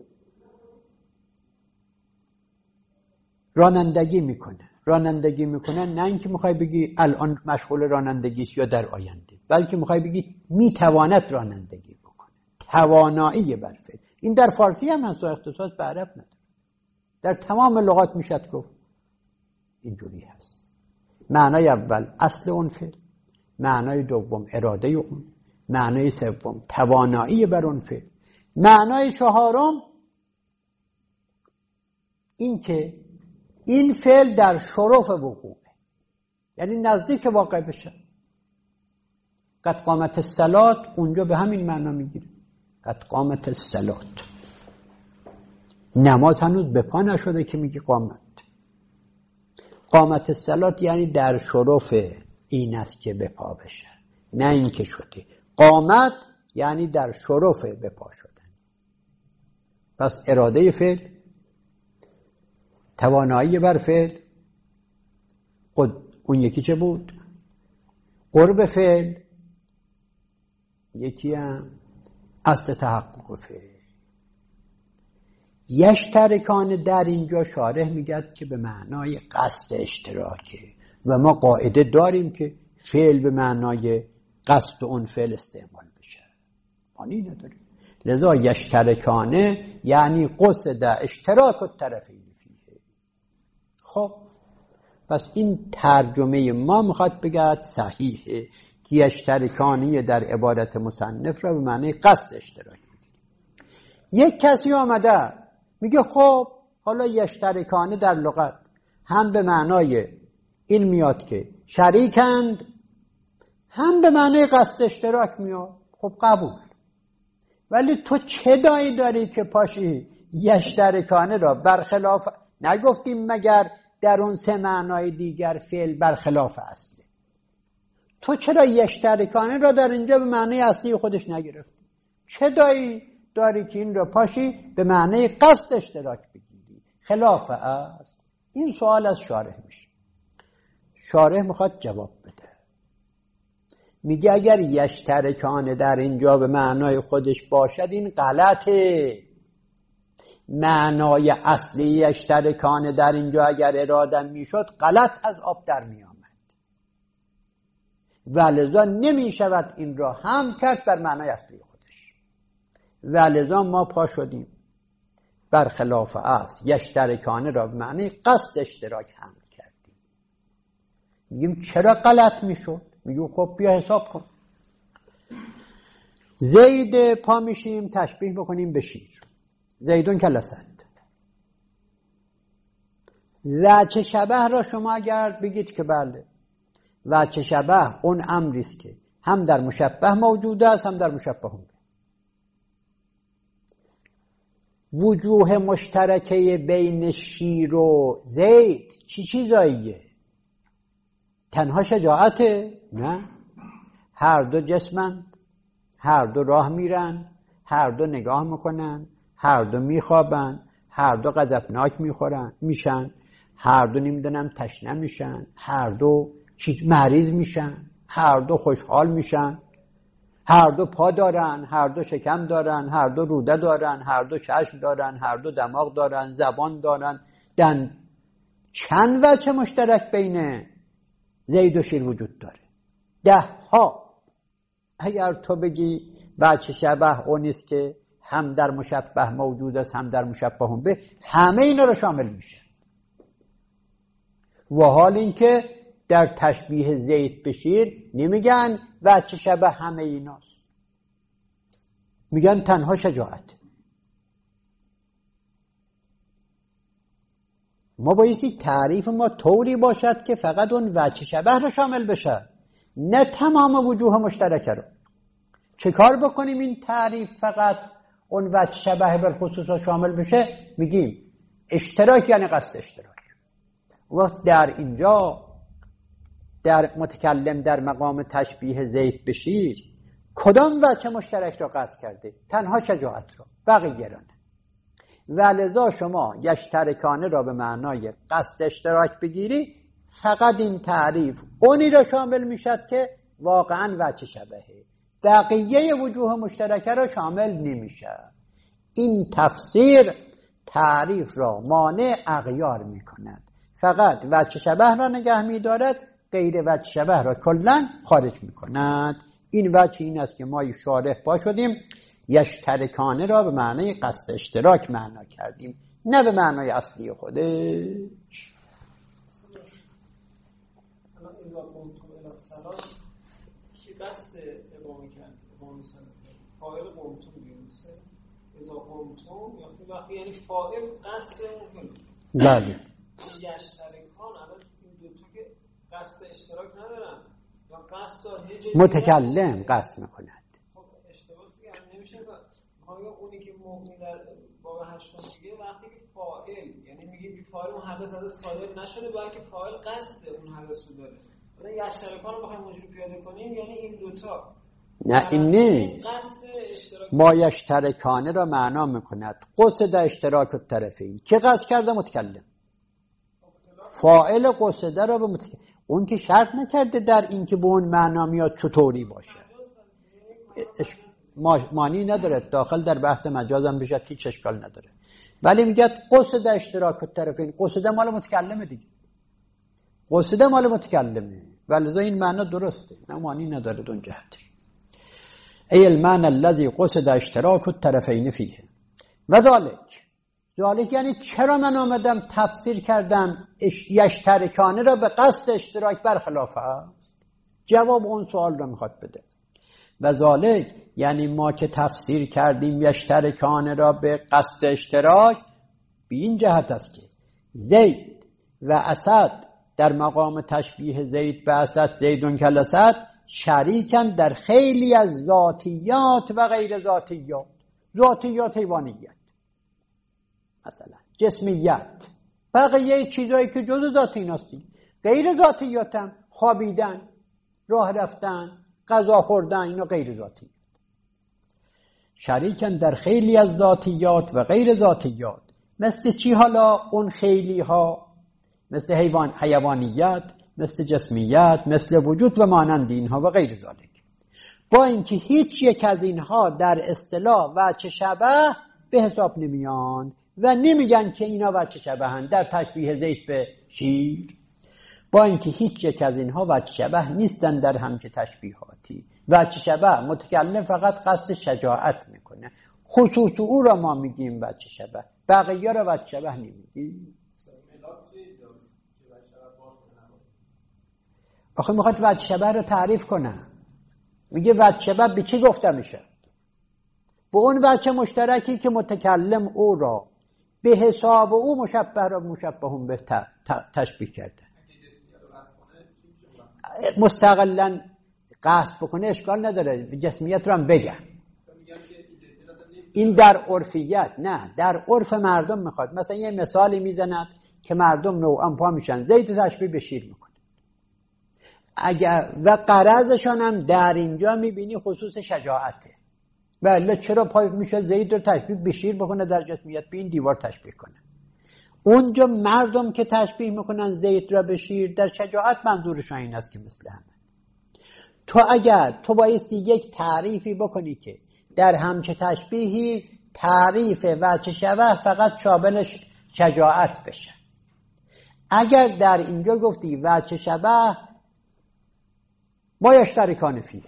رانندگی میکنه، نه اینکه میخوای بگی الان مشغول رانندگیش یا در آینده، بلکه میخوای بگی میتواند رانندگی بکنه. توانایی بر فعل. این در فارسی هم هست و اختصاص به عرب نداره. در تمام لغات میشد گفت اینجوری هست. معنای اول اصل اون فعل، معنای دوم اراده اون، معنای سوم توانایی بر اون فعل، معنای چهارم این که این فعل در شرف وقوعه، یعنی نزدیک واقع بشه. قد قامت الصلاة اونجا به همین معنا میگیره. قد قامت الصلاة، نماز هنوز به پا نشده که میگی قامت. قامت الصلاة یعنی در شرف این است که به پا بشه، نه این که شده. قامت یعنی در شرف به پا شدن. پس اراده فعل، توانایی بر فعل، اون یکی چه بود؟ قرب فعل، یکی هم اصل تحقق فعل. یشترکان در اینجا شارح میگه که به معنای قصد اشتراکه و ما قاعده داریم که فعل به معنای قصد اون فعل استعمال بشه، معنی نداریم. لذا یشترکانه یعنی قصد اشتراک الطرفین فیه. خب پس این ترجمه ما میخواد بگه صحیحه که یشترکانی در عبارت مصنف را به معنی قصد اشتراک میگیریم. یک کسی آمده میگه خب حالا یشترکانه در لغت هم به معنای این میاد که شریکند، هم به معنی قصد اشتراک میاد. خب قبول. ولی تو چه دایی داری که پاشی یشترکانه را برخلاف، نگفتیم مگر در اون سه معنای دیگر فعل برخلاف اصله، تو چرا یشترکانه را در اینجا به معنی اصلی خودش نگرفتی؟ چه دایی داری که این را پاشی به معنی قصد اشتراک بگیری؟ خلاف است. این سوال از شارح میشه. شارح میخواد جواب بده. میگه اگر یشترکانه در اینجا به معنای خودش باشد این غلطه. معنای اصلی یشترکانه در اینجا اگر اراده میشد غلط از آب در میآمد و لذا نمیشود این را هم کرد بر معنای اصلی خودش و لذا ما پا شدیم برخلاف اصل یشترکانه را به معنی قصد اشتراک هم کردیم. میگیم چرا غلط میشد؟ میگیم خب بیا حساب کن. زید پا میشیم تشبیه بکنیم به شیر، زیدون کلاسد. وجه شبه را شما اگر بگید که بله وجه شبه اون امری است که هم در مشبه موجود است هم در مشبه هم. وجوه مشترکه بین شیر و زید چی چیزاییه؟ تنها شجاعته؟ نه، هر دو جسمند، هر دو راه میرن، هر دو نگاه میکنن، هر دو میخوابن، هر دو غضبناک میشن، هر دو نمیدونم تشنه میشن، هر دو مریض میشن، هر دو خوشحال میشن، هر دو پا دارن، هر دو شکم دارن، هر دو روده دارن، هر دو چشم دارن، هر دو دماغ دارن، زبان دارن. چند وجه مشترک بین زید و شیر وجود داره؟ 10 ها. اگر تو بگی وجه شبه اونیست که هم در مشبه موجود است هم در مشبه هم به، همه اینا رو شامل میشه. و حال اینکه در تشبیه زید به شیر نمیگن وجه شبه همه ایناست، میگن تنها شجاعت. ما بایستی تعریف ما طوری باشد که فقط اون وجه شبه رو شامل بشه، نه تمام وجوه مشترکه رو. چه کار بکنیم این تعریف فقط اون وجه شبه بر خصوصا شامل بشه؟ میگیم اشتراک یعنی قصد اشتراک. وقت در اینجا در متکلم در مقام تشبیه زید به شیر کدام وجه مشترک را قصد کرده؟ تنها شجاعت را، بقیه را نه. ولذا شما یشترکانه را به معنای قصد اشتراک بگیری، فقط این تعریف اونی را شامل میشد که واقعا وجه شبهه، بقیه وجوه مشترکه را شامل نمیشه. این تفسیر تعریف را مانع اغیار میکند، فقط وجه شبه را نگه میدارد، غیر وجه شبه را کلا خارج میکند. این وجه این است که ما شارح پا شدیم یشترکانه را به معنای قصد اشتراک معنا کردیم، نه به معنای اصلی خودش. الان اضافه قمتم الی الصلاة کی قصد اقامه کرد؟ اقامه صلاة فاعل قمتم بیرونسه اضافه قمتم وقتی یعنی فاعل قصد اون. بله. یشترکان الان این دو تا که قصد اشتراک ندارن یا قصد داره متکلم قصد میکند. خب اشتباهی یعنی نمیشه آیا اونی که مؤمن در باب 8 میگه وقتی که فاعل یعنی میگه بی فاعل اون حدث از صادر نشده بلکه فاعل قصد اون حدث رو داره. مثلا یشترکان رو بخوایم اونجوری پیاده کنیم یعنی این دوتا. نه این نیست. ما یشترکانه را معنا میکند قصد اشتراک الطرفین. که قصد کرده؟ متکلم. فاعل قصده را به متکلم، اون که شرط نکرده در این که به اون معنا میاد چطوری باشه. معنی نداره، داخل در بحث مجاز هم بشه هیچ اشکال نداره. ولی میگه قصد اشتراک الطرفین، قصده مال متکلمه دیگه، قصده مال متکلمه، ولذا این معنا درسته، نه معنی نداره دون جهت. ای المعنى الذي قصد اشتراک الطرفین فیه و ذالک یعنی چرا من آمدم تفسیر کردم یشترکانه را به قصد اشتراک برخلاف است؟ جواب اون سوال رو میخواد بده. و ذالک یعنی ما که تفسیر کردیم یشترکان را به قصد اشتراک، به این جهت است که زید و اسد در مقام تشبیه زید به اسد، زیدون کالاسد، شریکن در خیلی از ذاتیات و غیر ذاتیات. ذاتیات حیوانیت، مثلا جسمیت، بقیه چیزایی که جزء ذات ایناستی. غیر ذاتیات هم خوابیدن، راه رفتن، غذا خوردن، اینا غیر ذاتیات. شریکن در خیلی از ذاتیات و غیر ذاتیات. مثل چی حالا اون خیلی ها؟ مثل حیوانیت، مثل جسمیت، مثل وجود و مانند اینها و غیر ذالک. با اینکه هیچ یک از اینها در اصطلاح وجه شبه به حساب نمیاند و نمیگن که اینا وجه شبهند. در تشبیه زید به شیر، با اینکه هیچ یک از اینها وجه شبه نیستن در همچه تشبیهاتی. وجه شبه متکلم فقط قصد شجاعت میکنه، خصوص او را ما میگیم وجه شبه، بقیه را وجه شبه نمیگیم. آخه میخواد وجه شبه رو تعریف کنه، میگه وجه شبه به چی گفته میشه؟ به اون وجه مشترکی که متکلم او را به حساب او مشبه را مشبهون به تشبیه کرده. مستقلا قصد بکنه اشکال نداره، جسمیت رو هم بگن. این در عرفیت، نه در عرف مردم میخواد. مثلا یه مثالی میزند که مردم نوعا پا میشن زید رو تشبیه به شیر میکنه. اگر و قرضشان هم در اینجا میبینی خصوص شجاعته. بله چرا پای میشه زید رو تشبیه به شیر بکنه در جسمیت، به این دیوار تشبیه کنه. اونجا مردم که تشبیه میکنن زید را به شیر، در شجاعت منظورشان این است که مثل همه. تو اگر تو بایستی یک تعریفی بکنی که در همچه تشبیهی تعریف وجه شبه فقط شامل شجاعت بشه. اگر در اینجا گفتی وجه شبه ما یشترکان فیه،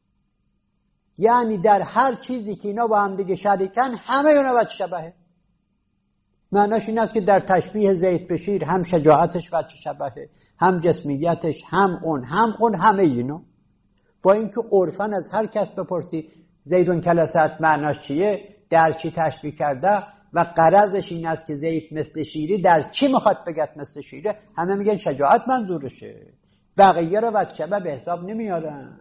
یعنی در هر چیزی که اینا با هم دیگه شریکن همه اونا وجه شبهه. معناش این است که در تشبیه زید به شیر هم شجاعتش وجه شبهه، هم جسمیتش، هم اون همه اینا. با اینکه عرفاً از هر کس بپرسی زیدون کالاسد معناش چیه، در چی تشبیه کرده و غرضش این است که زید مثل شیری، در چی میخواد بگت مثل شیره، همه میگن شجاعت منظورشه، بقیه رو وجه شبه به حساب نمیارن.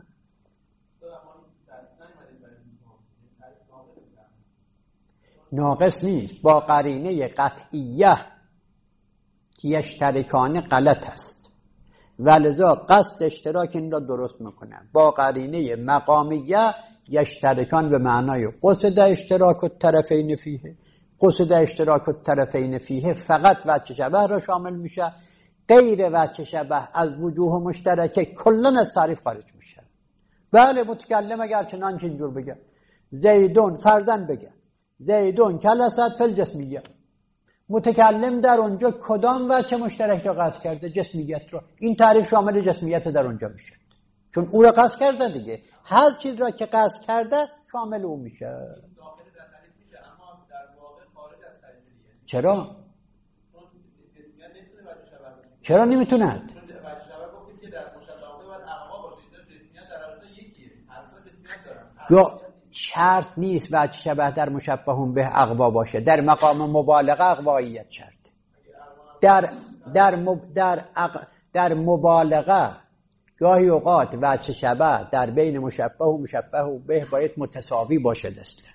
ناقص نیست، با قرینه قطعیه که یشترکان غلط است، ولذا قصد اشتراک این را درست میکنن. با قرینه مقامیه یشترکان به معنای قصد اشتراک الطرفین فیه، قصد اشتراک الطرفین فیه فقط وجه شبه را شامل میشه، غیر وجه شبه از وجوه مشترکه کلن از تعریف خارج میشه. بله متکلم اگر چنان اینجور بگه زیدون فرزن بگه زیدون کالاسد فی الجسمیه، متکلم در اونجا کدام وجه مشترک را قصد کرده؟ جسمیت رو. این تعریف شامل جسمیت در اونجا میشه، چون او را قصد کرده دیگه. هر چیز را که قصد کرده شامل او میشه. چرا؟ چرا نمیتوند؟ یا شرط نیست وجه شبه در مشبهون به اقوا باشه، در مقام مبالغه اقواییت شرط. در مبالغه گاهی اوقات وجه شبه در بین مشبه و مشبه به باید متساوی باشه دسته.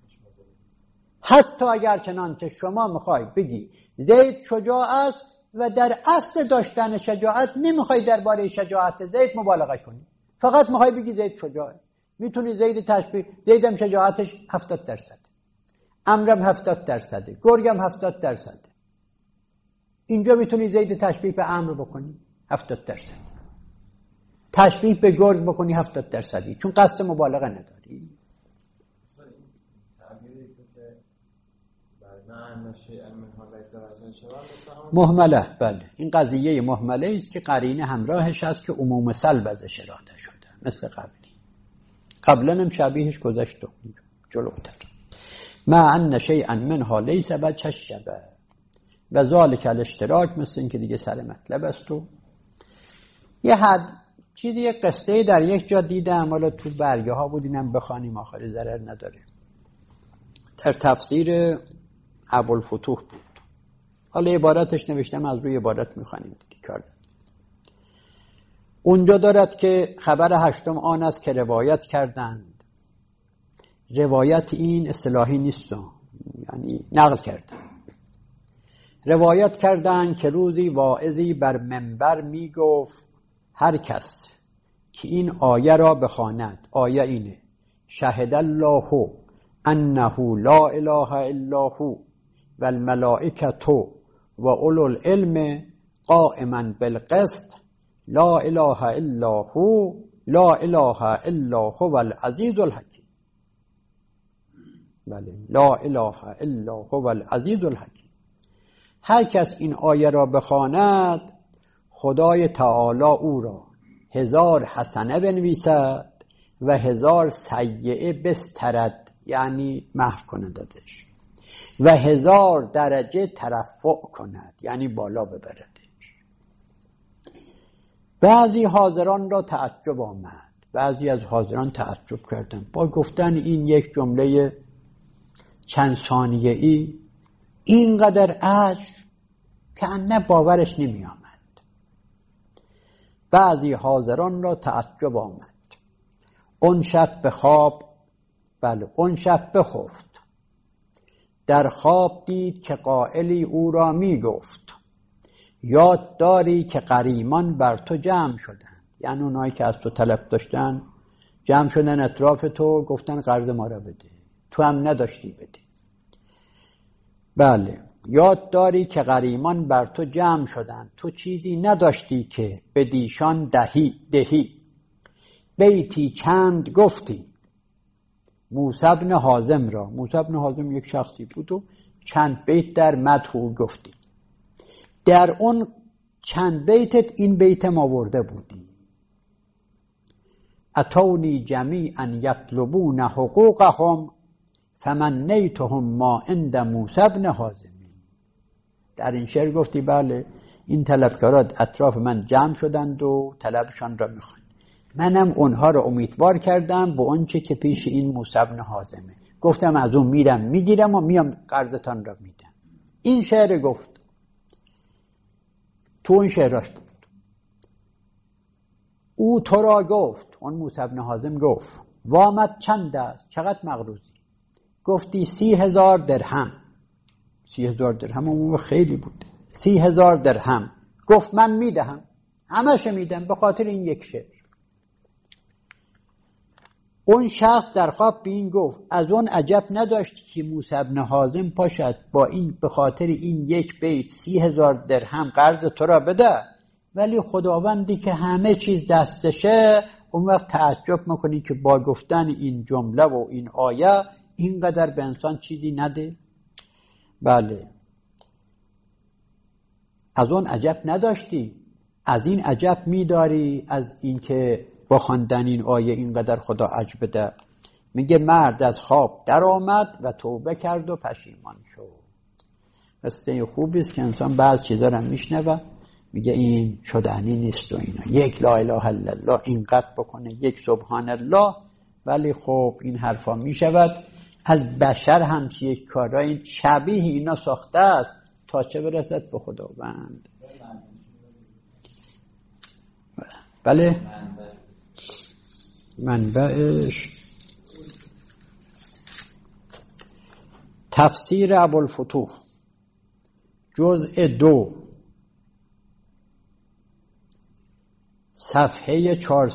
حتی اگر چنانچه شما میخوای بگی زید شجاع است و در اصل داشتن شجاعت نمیخوای درباره شجاعت زید مبالغه کنی، فقط میخوای بگی زید شجاعه، میتونی زید تشبیه، زیدم شجاعتش 70%، امرم 70%، گرگم 70%. اینجا میتونی زید تشبیه به امر بکنی 70%، تشبیه به گرگ بکنی 70%، چون قصد مبالغه نداری. مهمله، بله این قضیه مهمله است که قرینه همراهش است که عموم سلب ازش اراده شده، مثل قبلا هم شبیهش گذشت جلوتر. ما ان شیئا منها لیس وجه الشبه و ذالک الاشتراک، مثل این که دیگه سر مطلب است. و یه حد چیزی یک قصه در یک جا دیدم، حالا تو برگه ها بود، اینم بخوانیم آخر ضرر نداره. در تفسیر ابوالفتوح بود. حالا عبارتش نوشتم، از روی عبارت میخوانیم دیگه کار. اونجا دارد که خبر 8 آن است که روایت کردند. روایت این اصطلاحی نیست، یعنی نقل کردند. روایت کردند که روزی واعظی بر منبر میگفت هر کس که این آیه را بخواند، آیه اینه: شهد الله انه لا اله الا هو و الملائکه و اولو العلم قائما بالقسط لا اله الا هو لا اله الا هو العزیز الحکیم. بله، لا اله الا هو العزیز الحکیم. هر کس این آیه را بخواند، خدای تعالی او را 1000 حسنه بنویسد و 1000 سیئه بسترد، یعنی محو کندش، و 1000 درجه ترفع کند، یعنی بالا ببردش. بعضی حاضران را تعجب آمد، بعضی از حاضران تعجب کردند با گفتن این یک جمله چند ثانیه‌ای اینقدر اجر که انه باورش نمی آمد. بعضی حاضران را تعجب آمد. اون شب به خواب، بله اون شب بخفت، در خواب دید که قائلی او را می گفت یاد داری که غریمان بر تو جمع شدن، یعنی اونایی که از تو طلب داشتن جمع شدن اطراف تو، گفتن قرض ما را بده، تو هم نداشتی بده. بله، یاد داری که غریمان بر تو جمع شدن، تو چیزی نداشتی که به دیشان دهی. بیتی چند گفتی موسی بن حازم را. موسی بن حازم یک شخصی بود و چند بیت در مدح او گفتی. در اون چند بیتت این بیتم آورده بودی: اتونی جمیعا یطلبون حقوقهم فمنیتهم ما عند موسی بن حازم. در این شعر گفتی بله این طلبکارات اطراف من جمع شدند و طلبشان را میخوان، منم اونها را امیدوار کردم به اونچه که پیش این موسی بن حازمه، گفتم از اون میرم میگیرم و میام قرضتان را میدم. این شعر گفت، تو این شعراش بود. او تو را گفت، اون موسی بن حازم گفت وامت چند است، چقدر مقروضی؟ گفتی 30,000 درهم. 30,000 درهم اون خیلی بود. 30,000 درهم. گفت من میدهم، همش میدم به خاطر این یک شعر. اون شخص در خواب به این گفت از اون عجب نداشت که موسی بن حازم پاشد با این به خاطر این یک بیت 30,000 درهم قرض تو را بده، ولی خداوندی که همه چیز دستشه، اون وقت تعجب میکنی که با گفتن این جمله و این آیه اینقدر به انسان چیزی نده. بله، از اون عجب نداشتی، از این عجب میداری، از این که با خواندن این آیه اینقدر خدا عجب بده. میگه مرد از خواب در آمد و توبه کرد و پشیمان شد. قصه خوبی است که انسان بعض چیزا رو میشنوه میگه این شدنی نیست و اینا، یک لا اله الا الله اینقدر بکنه، یک سبحان الله، ولی خب این حرفا میشود از بشر همچی یک کارای شبیه اینا ساخته است تا چه برسد به خداوند. بله، منبعش تفسیر ابوالفتوح جزء 2 صفحه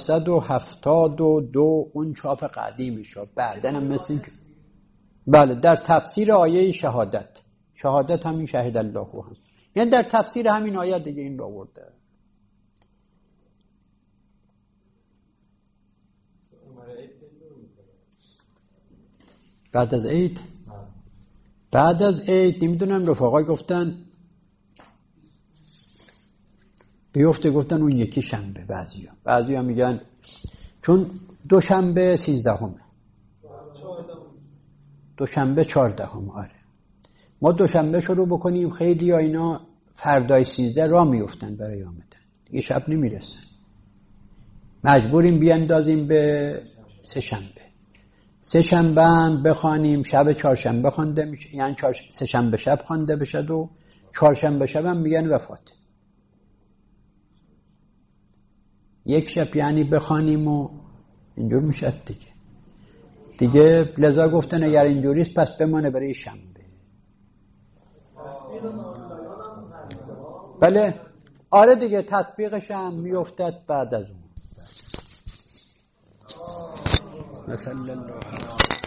472. اون چاپ قدیمیشو بعدن هم مثل بله در تفسیر آیه شهادت همین شهد الله هست، یعنی در تفسیر همین آیه دیگه این رو آورده. بعد از عید نمیدونم رفقا گفتن بیفته، گفتن اون یکی شنبه. بعضیا میگن چون دوشنبه 13، دوشنبه 14. آره ما دوشنبه شروع بکنیم، خیلی ها اینا فردای 13 را میفتن برای آمدن، دیگه شب نمیرسن. مجبوریم بیاندازیم به سه شنبه هم بخوانیم، شب چهارشنبه خوانده میشه، یعنی سه شنبه شب خوانده بشه و چهارشنبه شب هم میگن وفات. یک شب یعنی بخوانیم و اینجور میشه دیگه لذا گفتن اگر اینجوریست پس بمانه برای شنبه. بله آره دیگه، تطبیقش هم میافتد بعد از اون. مثلا